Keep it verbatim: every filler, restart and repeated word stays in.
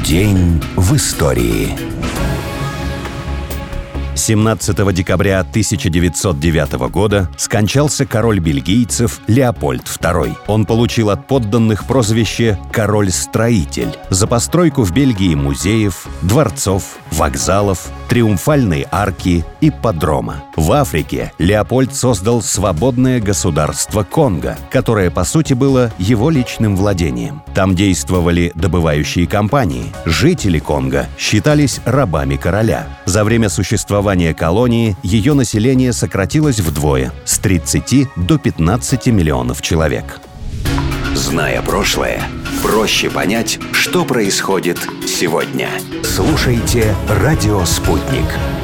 День в истории. семнадцатого декабря тысяча девятьсот девятого года скончался король бельгийцев Леопольд второй. Он получил от подданных прозвище «Король-строитель» за постройку в Бельгии музеев, дворцов, вокзалов, триумфальной арки и ипподрома. В Африке Леопольд создал свободное государство Конго, которое, по сути, было его личным владением. Там действовали добывающие компании. Жители Конго считались рабами короля. За время существования колонии ее население сократилось вдвое – с тридцати до пятнадцати миллионов человек. Зная прошлое, проще понять, что происходит сегодня. Слушайте «Радио Спутник».